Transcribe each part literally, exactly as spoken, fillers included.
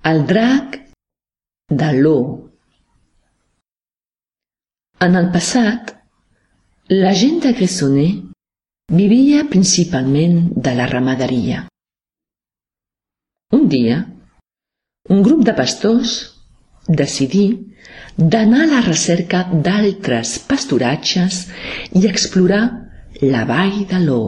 El drac de l'O. En el passat, la gent de Gressoney vivia principalment de la ramaderia. Un dia, un grup de pastors decidí d'anar a la recerca d'altres pasturatges i explorar la vall de l'O.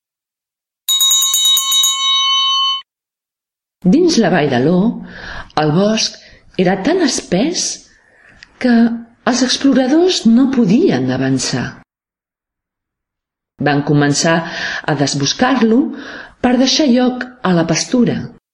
Dins la vall de l'O, el bosc era tan espès que els exploradors no podien avançar. Van començar a desboscar-lo per deixar lloc a la pastura.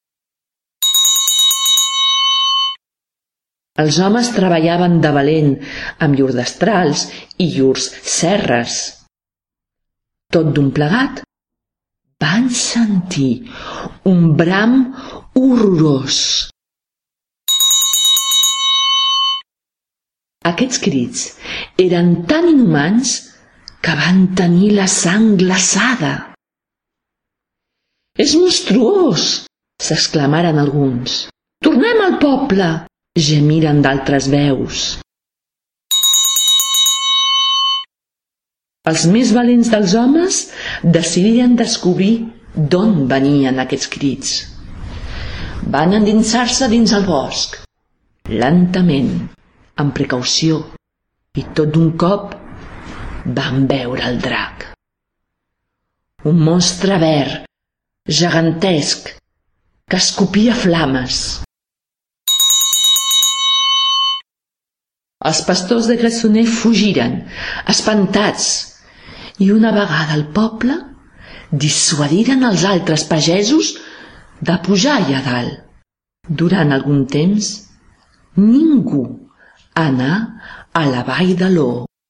Els homes treballaven de valent amb llurs destrals i llurs serres. Tot d'un plegat, van sentir un bram horrorós. Aquests crits eren tan inhumans que van tenir la sang glaçada. «És monstruós!», s'exclamaren alguns. «Tornem al poble!», gemiren d'altres veus. Els més valents dels homes decidiren descobrir d'on venien aquests crits. Van endinsar-se dins el bosc, lentament, amb precaució, i tot d'un cop van veure el drac. Un monstre verd, gegantesc, que escopia flames. Els pastors de Gressoney fugiren, espantats, i una vegada al poble dissuadiren els altres pagesos de pujar allà dalt. Durant algun temps, ningú anà a la vall de l'O.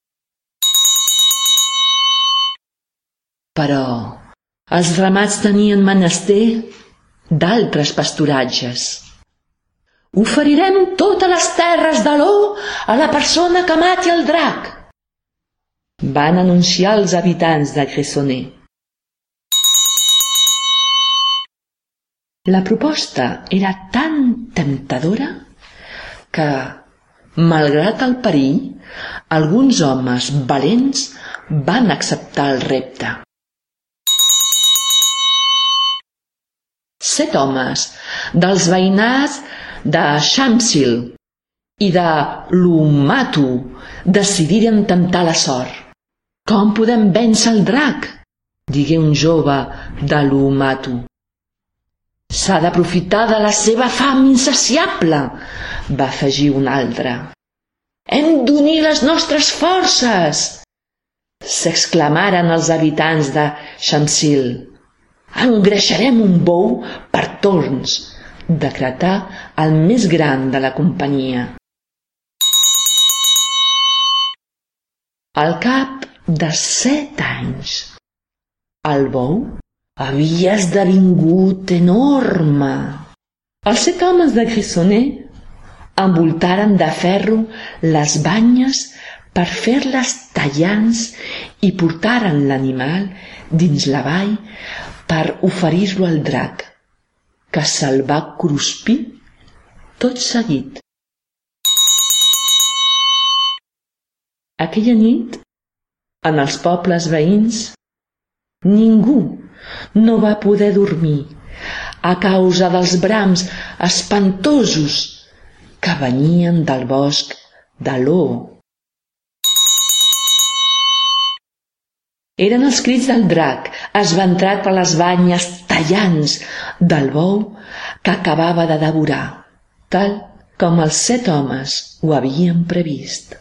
Però els ramats tenien menester d'altres pasturatges. «Oferirem totes les terres de l'O a la persona que mati el drac», van anunciar els habitants de Gressoney. La proposta era tan temptadora que, malgrat el perill, alguns homes valents van acceptar el repte. Set homes dels veïnats de Shamsil i de l'Ummatu decidiren temptar la sort. «Com podem vèncer el drac?», digué un jove de l'Ummatu. «S'ha d'aprofitar de la seva fam insaciable», va afegir un altre. «Hem d'unir les nostres forces», s'exclamaren els habitants de Shamsil. «Engreixarem un bou per torns», decretà el més gran de la companyia. Al cap de set anys, el bou havia esdevingut enorme. Els set homes de Gressoney envoltaren de ferro les banyes per fer-les tallants i portaren l'animal dins la vall per oferir-lo al drac, que se'l va cruspir tot seguit. Aquella nit, en els pobles veïns, ningú no va poder dormir a causa dels brams espantosos que venien del bosc de l'O. Eren els crits del drac esventrat per les banyes tallants del bou que acabava de devorar, tal com els set homes ho havien previst.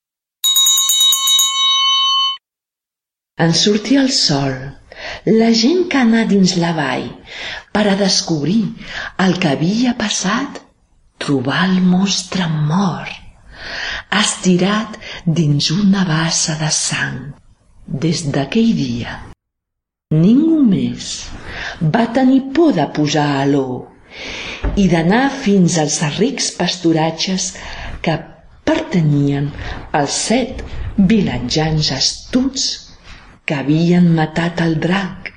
En sortir el sol, la gent que anà dins la vall per a descobrir el que havia passat trobà el monstre mort, estirat dins una bassa de sang. Des d'aquell dia, ningú més va tenir por de pujar a l'O i d'anar fins als rics pasturatges que pertanyien als set vilatjans astuts que havien matat el drac.